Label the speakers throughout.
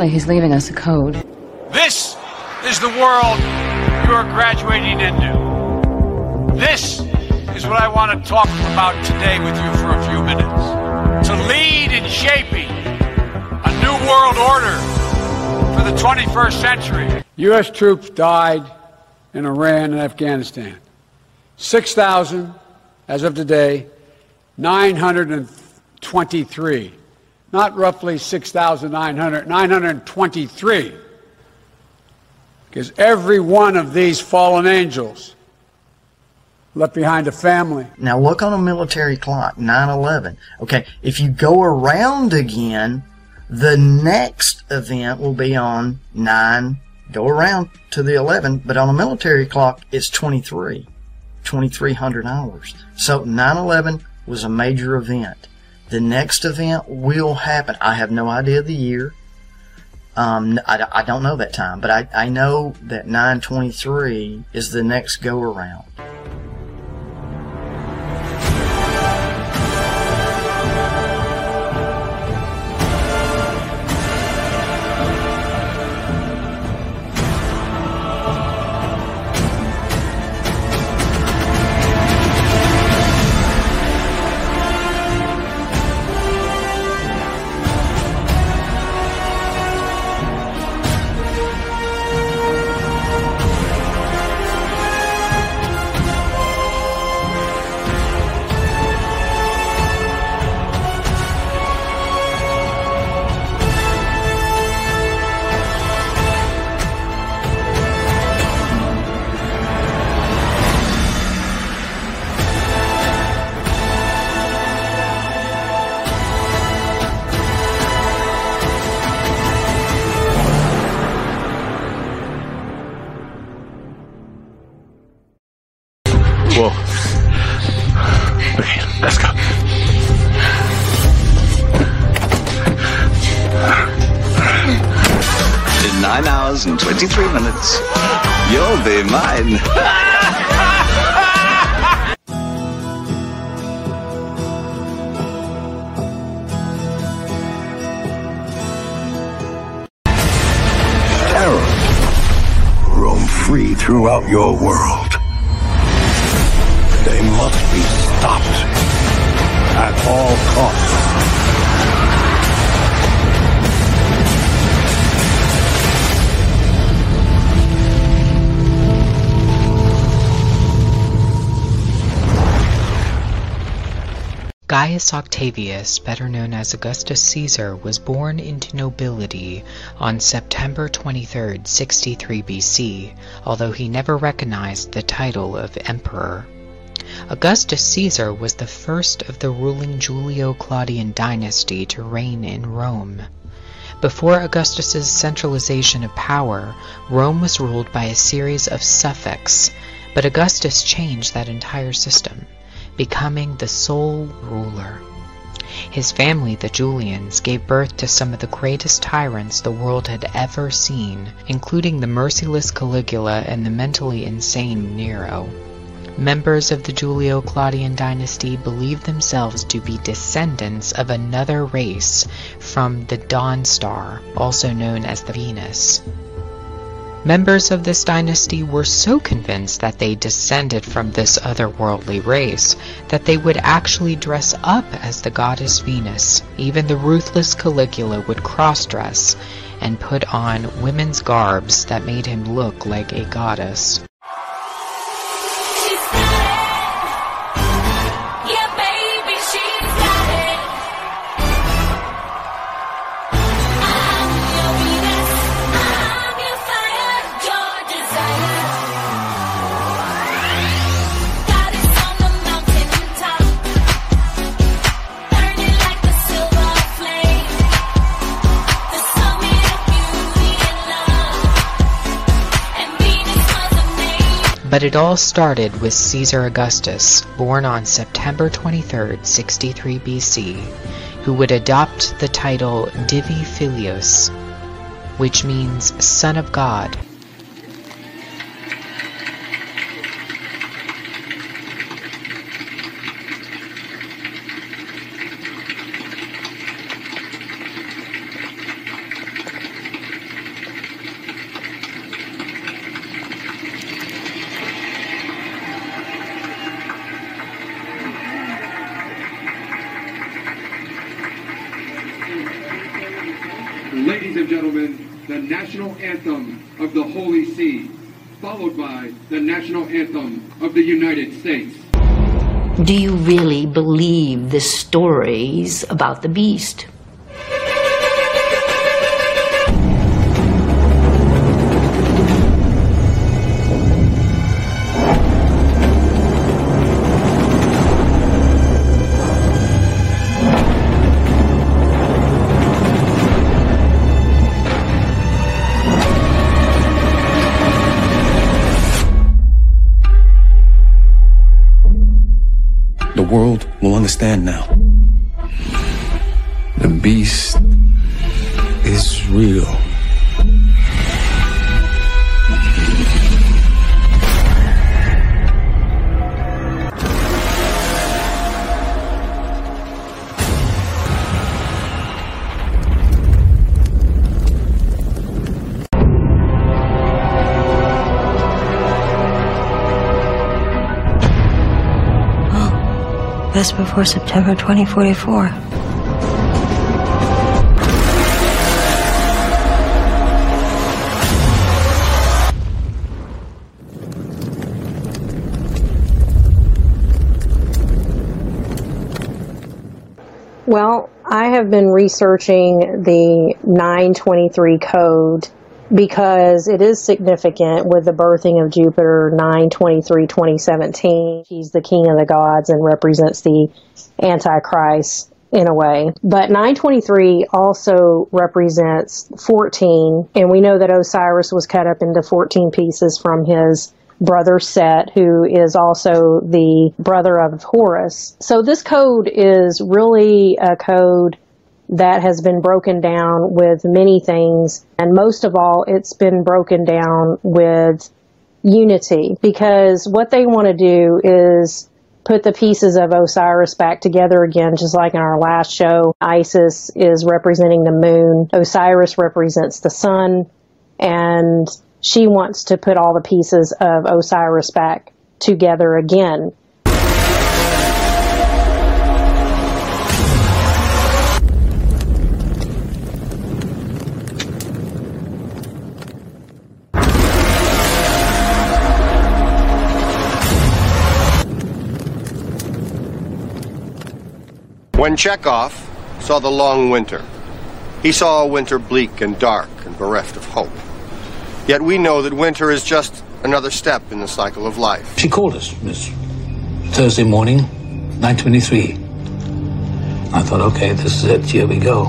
Speaker 1: Apparently he's leaving us a code.
Speaker 2: This is the world you are graduating into. This is what I want to talk about today with you for a few minutes. To lead in shaping a new world order for the 21st century.
Speaker 3: U.S. troops died in Iran and Afghanistan. 6,000, as of today, 923. Not roughly 6,900, 923. Because every one of these fallen angels left behind a family.
Speaker 4: Now look on a military clock, 9/11. Okay, if you go around again, the next event will be on 9, go around to the 11, but on a military clock, it's 2,300 hours. So 9/11 was a major event. The next event will happen. I have no idea the year. I don't know that time, but I know that 9/23 is the next go around.
Speaker 5: Whoa. Okay, let's go.
Speaker 6: In 9 hours and 23 minutes, you'll be mine.
Speaker 5: Terror. Roam free throughout your world. They must be stopped at all costs.
Speaker 7: Gaius Octavius, better known as Augustus Caesar, was born into nobility on September 23, 63 BC, although he never recognized the title of emperor. Augustus Caesar was the first of the ruling Julio-Claudian dynasty to reign in Rome. Before Augustus's centralization of power, Rome was ruled by a series of suffects, but Augustus changed that entire system, becoming the sole ruler. His family, the Julians, gave birth to some of the greatest tyrants the world had ever seen, including the merciless Caligula and the mentally insane Nero. Members of the Julio-Claudian dynasty believed themselves to be descendants of another race from the Dawn Star, also known as the Venus. Members of this dynasty were so convinced that they descended from this otherworldly race that they would actually dress up as the goddess Venus. Even the ruthless Caligula would cross-dress and put on women's garbs that made him look like a goddess. But it all started with Caesar Augustus, born on September 23, 63 BC, who would adopt the title Divi Filius, which means Son of God.
Speaker 1: national anthem of the Holy See, followed by the national anthem of the United States.
Speaker 8: Do you really believe the stories about the beast?
Speaker 5: The world will understand now. The beast is real.
Speaker 9: That's before September 2044.
Speaker 10: Well, I have been researching the 923 code because it is significant with the birthing of Jupiter 9/23/2017. He's the king of the gods and represents the Antichrist in a way. But 923 also represents 14, and we know that Osiris was cut up into 14 pieces from his brother Set, who is also the brother of Horus. So this code is really a code that has been broken down with many things, and most of all, it's been broken down with unity, because what they want to do is put the pieces of Osiris back together again, just like in our last show. Isis is representing the moon, Osiris represents the sun, and she wants to put all the pieces of Osiris back together again.
Speaker 11: When Chekhov saw the long winter, he saw a winter bleak and dark and bereft of hope. Yet we know that winter is just another step in the cycle of life.
Speaker 12: She called us, Miss Thursday morning, 9:23. I thought, okay, this is it, here we go.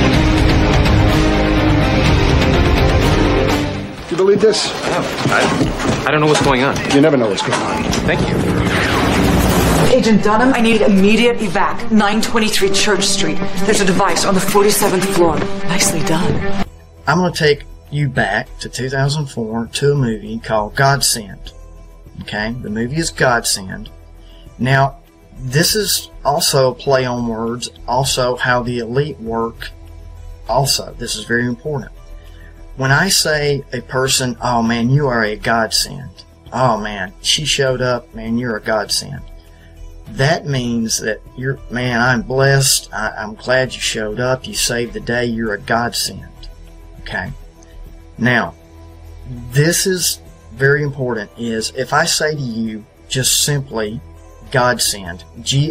Speaker 13: You believe this?
Speaker 14: I don't know what's going on.
Speaker 13: You never know what's going on.
Speaker 14: Thank you.
Speaker 15: Agent Dunham, I need immediate evac. 923 Church Street. There's a device on the 47th floor. Nicely done.
Speaker 4: I'm going to take you back to 2004 to a movie called Godsend. Okay? The movie is Godsend. Now, this is also a play on words, also how the elite work. Also, this is very important. When I say a person, oh man, you are a godsend. Oh man, she showed up, man, you're a godsend. That means that you're, man, I'm blessed. I'm glad you showed up. You saved the day. You're a godsend. Okay? Now, this is very important, is if I say to you just simply godsend,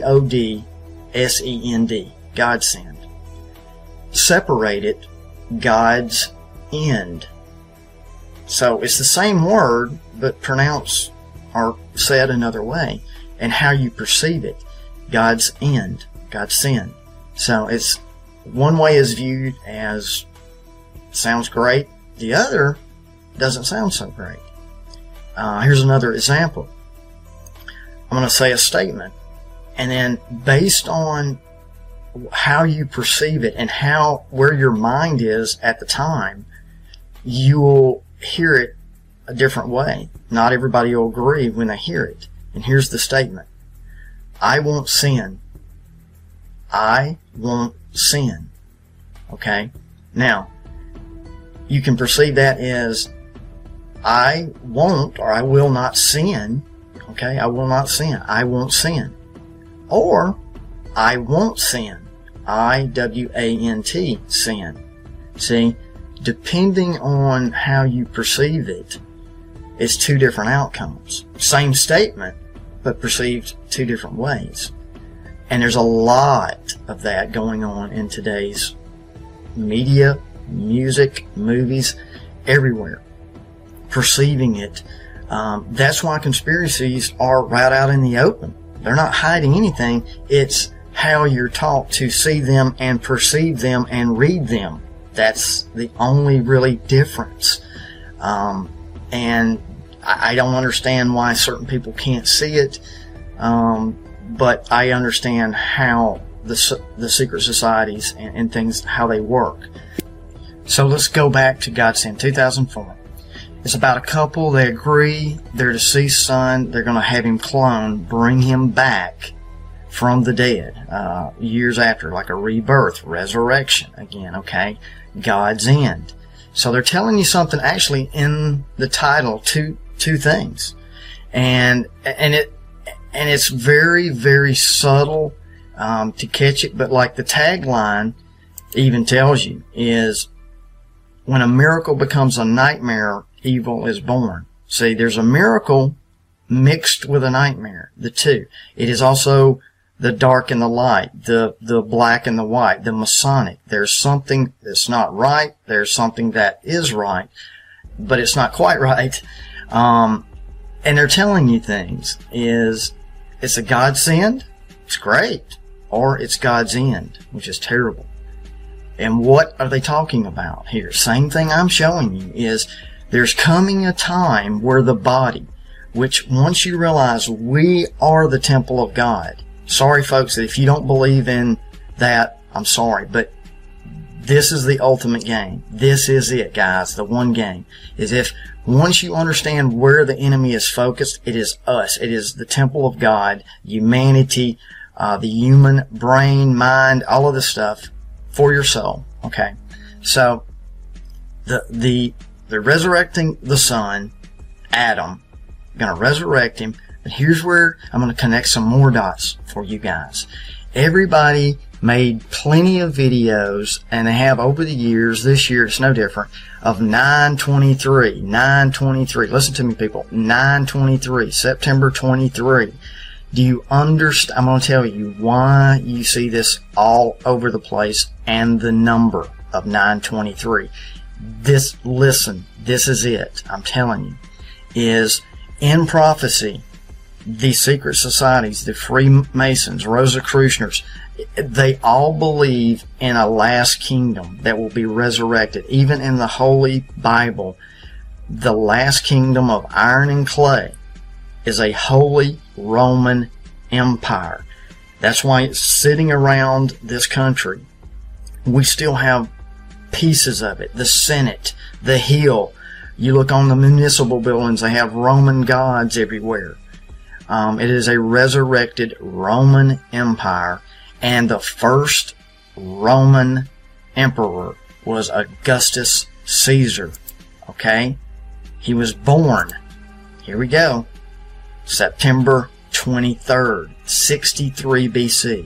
Speaker 4: Godsend, godsend, separate it, God's end. So it's the same word, but pronounced or said another way. And how you perceive it, God's end, God's sin. So it's one way is viewed as sounds great, the other doesn't sound so great. Here's another example. I'm going to say a statement, and then based on how you perceive it and where your mind is at the time, you will hear it a different way. Not everybody will agree when they hear it. And here's the statement. I won't sin. I won't sin. Okay? Now, you can perceive that as I won't or I will not sin. Okay? I will not sin. I won't sin. Or I won't sin. I-W-A-N-T, sin. See? depending on how you perceive it, it's two different outcomes. Same statement, but perceived two different ways. And there's a lot of that going on in today's media, music, movies, everywhere. Perceiving it. That's why conspiracies are right out in the open. They're not hiding anything. It's how you're taught to see them and perceive them and read them. That's the only really difference. And I don't understand why certain people can't see it, but I understand how the secret societies and things, how they work. So let's go back to Godsend, 2004. It's about a couple, they agree, their deceased son, they're going to have him cloned, bring him back from the dead, years after, like a rebirth, resurrection again, okay? God's End. So they're telling you something actually in the title, two things. And it's very, very subtle, to catch it, but like the tagline even tells you is, when a miracle becomes a nightmare, evil is born. See, there's a miracle mixed with a nightmare, the two. It is also the dark and the light, the black and the white, the Masonic. There's something that's not right, there's something that is right, but it's not quite right. And they're telling you things. It's a godsend, it's great, or it's God's end, which is terrible. And what are they talking about here? Same thing I'm showing you is there's coming a time where the body, which once you realize we are the temple of God. Sorry folks, if you don't believe in that, I'm sorry, but this is the ultimate game. This is it, guys. The one game is if once you understand where the enemy is focused, it is us. It is the temple of God, humanity, the human brain, mind, all of this stuff. For your soul, okay? So, they're resurrecting the son, Adam, gonna resurrect him, but here's where I'm gonna connect some more dots for you guys. Everybody made plenty of videos, and they have over the years, this year it's no different, of 9/23. Listen to me, people. 9/23, September 23. Do you understand? I'm going to tell you why you see this all over the place and the number of 9/23. Listen, this is it. I'm telling you, is in prophecy, the secret societies, the Freemasons, Rosicrucians, they all believe in a last kingdom that will be resurrected. Even in the Holy Bible, the last kingdom of iron and clay is a Holy Roman Empire. That's why it's sitting around this country. We still have pieces of it. The Senate, the Hill. You look on the municipal buildings, they have Roman gods everywhere. It is a resurrected Roman Empire, and the first Roman emperor was Augustus Caesar. Okay? He was born, here we go, September 23rd, 63 BC.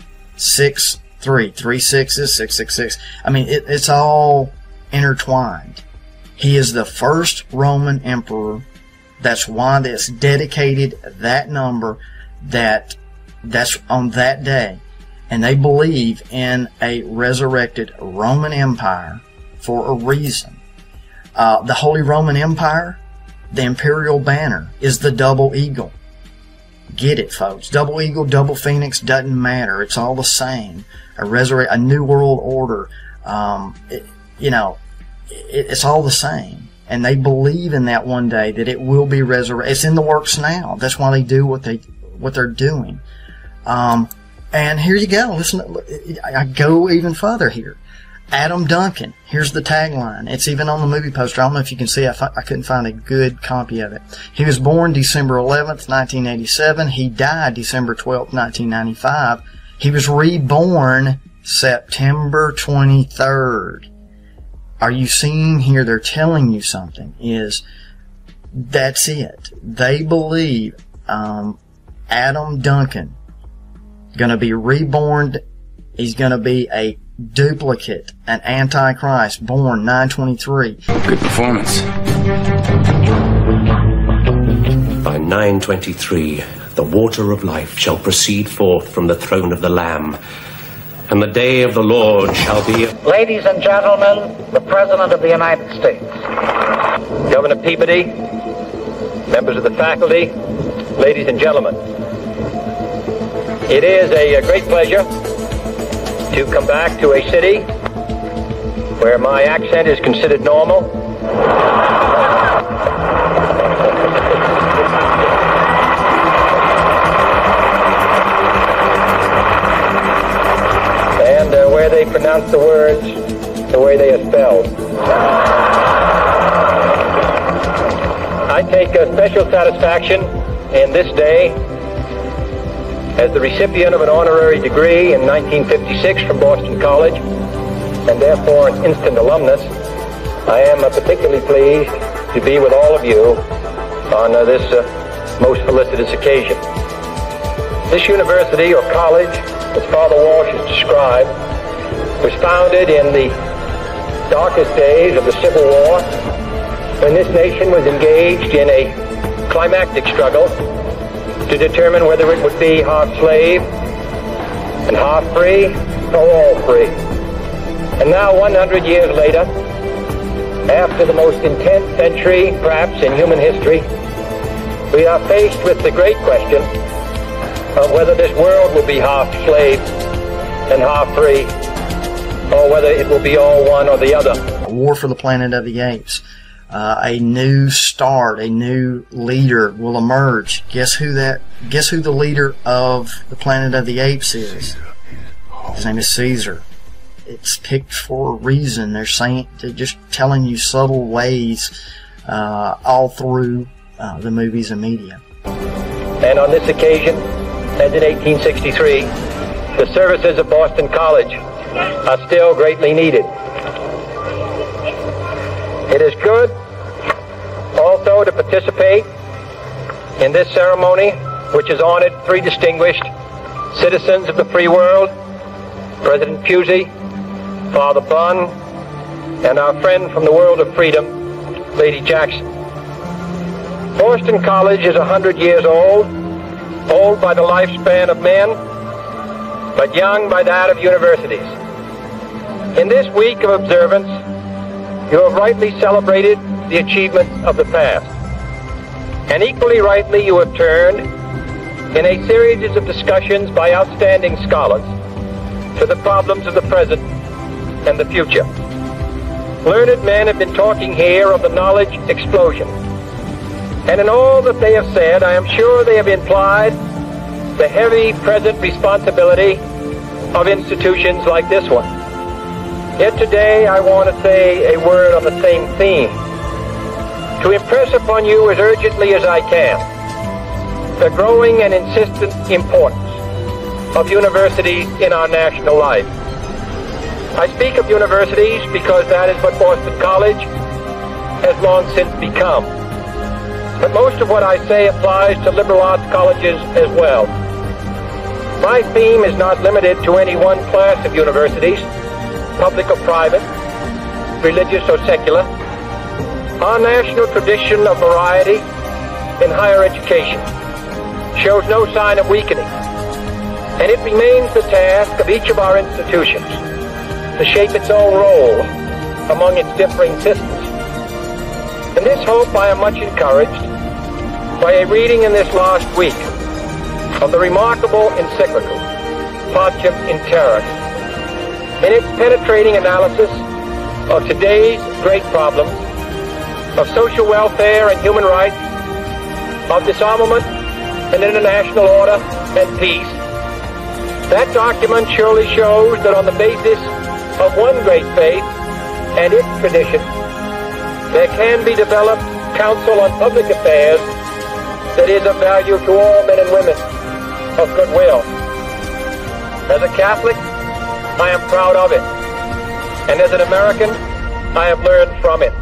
Speaker 4: 3 sixes, 666. I mean, it's all intertwined. He is the first Roman emperor. That's why it's dedicated that number, that's on that day. And they believe in a resurrected Roman Empire for a reason. The Holy Roman Empire, the imperial banner is the double eagle. Get it, folks. Double eagle, double phoenix, doesn't matter. It's all the same. A new world order. It's all the same. And they believe in that one day that it will be resurrected. It's in the works now. That's why they do what they're doing. And here you go. Listen, I go even further here. Adam Duncan. Here's the tagline. It's even on the movie poster. I don't know if you can see. I couldn't find a good copy of it. He was born December 11th, 1987. He died December 12th, 1995. He was reborn September 23rd. Are you seeing here? They're telling you something. That's it. They believe Adam Duncan going to be reborn. He's going to be a Duplicate, an Antichrist, born 923.
Speaker 14: Good performance.
Speaker 16: By 923, the water of life shall proceed forth from the throne of the Lamb, and the day of the Lord shall be...
Speaker 17: Ladies and gentlemen, the President of the United States.
Speaker 18: Governor Peabody, members of the faculty, ladies and gentlemen. It is a great pleasure to come back to a city where my accent is considered normal. And where they pronounce the words the way they are spelled. I take a special satisfaction in this day as the recipient of an honorary degree in 1956 from Boston College, and therefore an instant alumnus. I am particularly pleased to be with all of you on this most felicitous occasion. This university, or college, as Father Walsh has described, was founded in the darkest days of the Civil War, when this nation was engaged in a climactic struggle to determine whether it would be half slave and half free or all free. And now, 100 years later, after the most intense century, perhaps, in human history, we are faced with the great question of whether this world will be half slave and half free, or whether it will be all one or the other.
Speaker 4: A War for the Planet of the Apes. A new start, a new leader will emerge. Guess who the leader of the Planet of the Apes is? His name is Caesar. It's picked for a reason. They're just telling you subtle ways all through the movies and media.
Speaker 18: And on this occasion, as in 1863, the services of Boston College are still greatly needed. It is good also to participate in this ceremony, which has honored three distinguished citizens of the free world, President Pusey, Father Bunn, and our friend from the world of freedom, Lady Jackson. Boston College is 100 years old by the lifespan of men, but young by that of universities. In this week of observance, you have rightly celebrated the achievements of the past. And equally rightly you have turned, in a series of discussions by outstanding scholars, to the problems of the present and the future. Learned men have been talking here of the knowledge explosion. And in all that they have said, I am sure they have implied the heavy present responsibility of institutions like this one. Yet today I want to say a word on the same theme, to impress upon you as urgently as I can the growing and insistent importance of universities in our national life. I speak of universities because that is what Boston College has long since become. But most of what I say applies to liberal arts colleges as well. My theme is not limited to any one class of universities, public or private, religious or secular. Our national tradition of variety in higher education shows no sign of weakening, and it remains the task of each of our institutions to shape its own role among its differing systems. In this hope, I am much encouraged by a reading in this last week of the remarkable encyclical, Pacem in Terris. In its penetrating analysis of today's great problems of social welfare and human rights, of disarmament and international order and peace, that document surely shows that on the basis of one great faith and its tradition, there can be developed counsel on public affairs that is of value to all men and women of goodwill. As a Catholic, I am proud of it, and as an American, I have learned from it.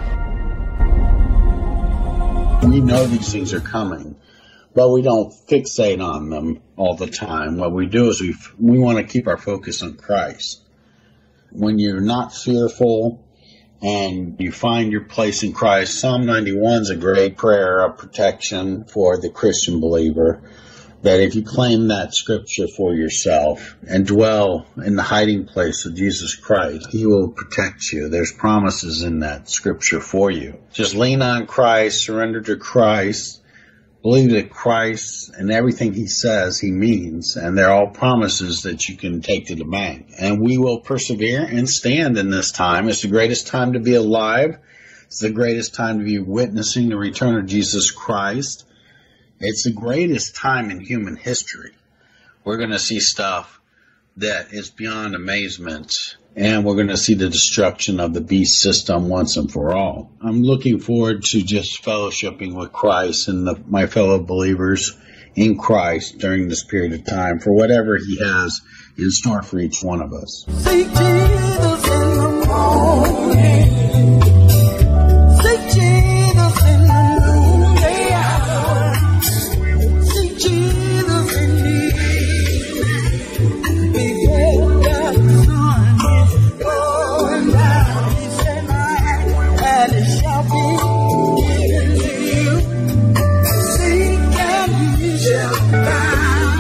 Speaker 19: We know these things are coming, but we don't fixate on them all the time. What we do is we want to keep our focus on Christ. when you're not fearful and you find your place in Christ, Psalm 91 is a great prayer of protection for the Christian believer. That if you claim that scripture for yourself and dwell in the hiding place of Jesus Christ, He will protect you. There's promises in that scripture for you. Just lean on Christ, surrender to Christ, believe that Christ and everything He says He means, and they're all promises that you can take to the bank. And we will persevere and stand in this time. It's the greatest time to be alive. It's the greatest time to be witnessing the return of Jesus Christ. It's the greatest time in human history. We're going to see stuff that is beyond amazement, and we're going to see the destruction of the beast system once and for all. I'm looking forward to just fellowshipping with Christ and my fellow believers in Christ during this period of time for whatever He has in store for each one of us.
Speaker 20: Seek Jesus in the morning. Seek Jesus in the noonday hour. Seek Jesus in the evening. Before the sun is going down, He said, and it shall be given to you. Seek and you shall find.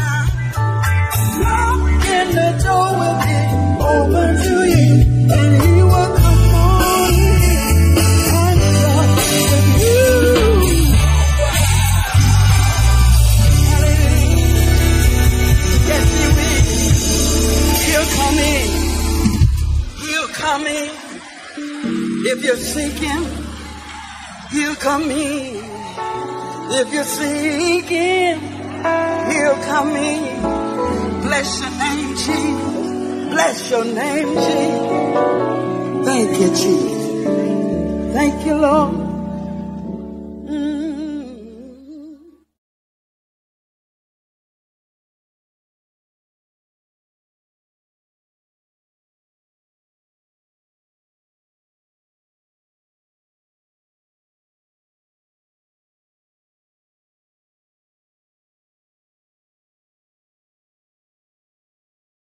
Speaker 20: Knock and the door will be open to you, and He will come on and talk with you. Yes, He will. He'll come in. He'll come in. If you're seeking, He'll come in. If you're seeking, He'll come in. Bless your name, Jesus. Bless your name, Jesus. Thank you, Jesus. Thank you, Lord.